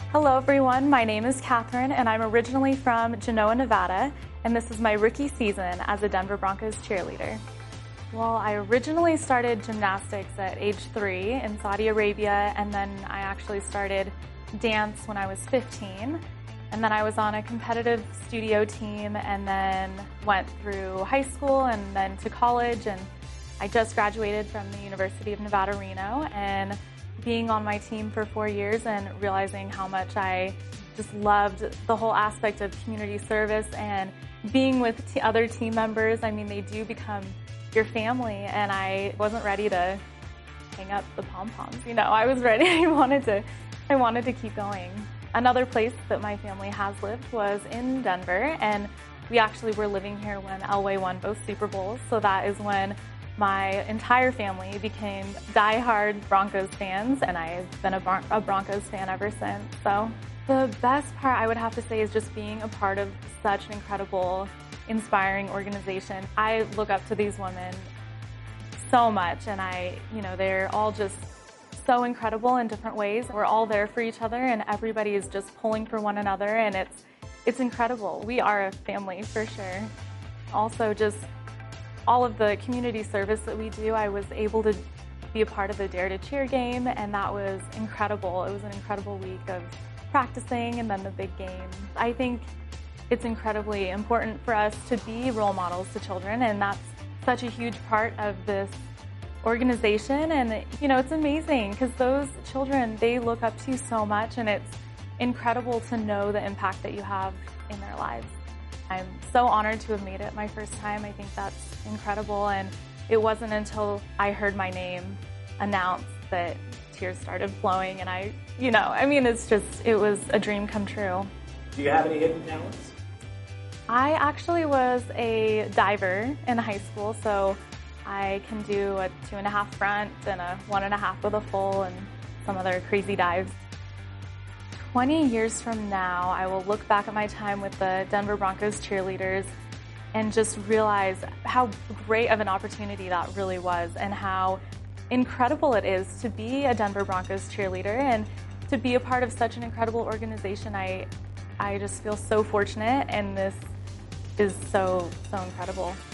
Hello everyone, my name is Catherine and I'm originally from Genoa, Nevada, and this is my rookie season as a Denver Broncos cheerleader. Well, I originally started gymnastics at age 3 in Saudi Arabia, and then I actually started dance when I was 15. And then I was on a competitive studio team and then went through high school and then to college, and I just graduated from the University of Nevada, Reno, and being on my team for 4 years and realizing how much I just loved the whole aspect of community service and being with other team members. I mean, they do become your family, and I wasn't ready to hang up the pom-poms. You know, I was ready. I wanted to keep going. Another place that my family has lived was in Denver, and we actually were living here when Elway won both Super Bowls, so that is when my entire family became die-hard Broncos fans, and I've been a Broncos fan ever since. So the best part, I would have to say, is just being a part of such an incredible, inspiring organization. I look up to these women so much, and they're all just so incredible in different ways. We're all there for each other, and everybody is just pulling for one another, and it's incredible. We are a family for sure. Also, just all of the community service that we do, I was able to be a part of the Dare to Cheer game, and that was incredible. It was an incredible week of practicing and then the big game. I think it's incredibly important for us to be role models to children, and that's such a huge part of this organization. And it's amazing because those children, they look up to you so much, and it's incredible to know the impact that you have in their lives. I'm so honored to have made it my first time. I think that's incredible, and it wasn't until I heard my name announced that tears started flowing, and it was a dream come true. Do you have any hidden talents? I actually was a diver in high school, so I can do a 2.5 front and a 1.5 with a full and some other crazy dives. 20 years from now, I will look back at my time with the Denver Broncos cheerleaders and just realize how great of an opportunity that really was, and how incredible it is to be a Denver Broncos cheerleader and to be a part of such an incredible organization. I just feel so fortunate, and this is so incredible.